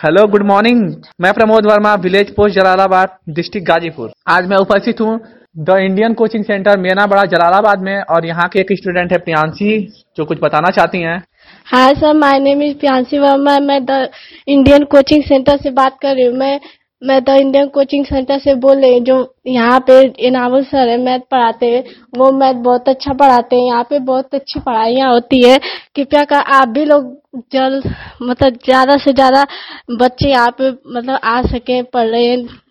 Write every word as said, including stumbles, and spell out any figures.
Hello, good morning. मैं Pramod Verma, village post Jalalabad, district Ghazipur. आज मैं उपस्थित हूँ द इंडियन कोचिंग सेंटर मेना बड़ा जलालाबाद में, और यहाँ के एक स्टूडेंट है प्रियांशी, जो कुछ बताना चाहती हैं। Hi sir, my name is Priyanshi Verma. मैं द इंडियन कोचिंग सेंटर से बात कर रही हूँ। मैं मैं द इंडियन कोचिंग सेंटर से बोल रही हूँ। जो यहाँ पे इनामुल सर है, मैथ पढ़ाते हैं। वो मैथ बहुत अच्छा पढ़ाते हैं। यहाँ पे बहुत अच्छी पढ़ाइयाँ होती है। कृपया कर आप भी लोग जल्द मतलब ज्यादा से ज्यादा बच्चे यहाँ पे मतलब आ सके, पढ़ रहे हैं।